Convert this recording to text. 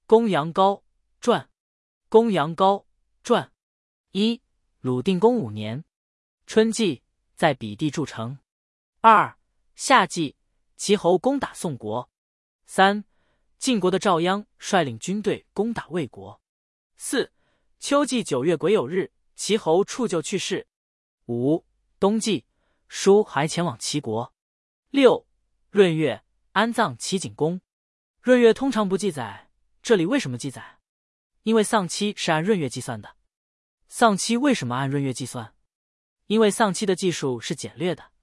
公羊高传。公羊高传。1. 鲁定公5年，春季，在彼地筑城。2. 夏季，齐侯攻打宋国。3. 晋国的赵鞅率领军队攻打魏国。4. 秋季9月癸酉日，齐侯触就去世。5. 冬季，叔还前往齐国。6. 闰月，安葬齐景公。闰月通常不记载，这里为什么记载？因为丧期是按闰月计算的。丧期为什么按闰月计算？因为丧期的计数是简略的。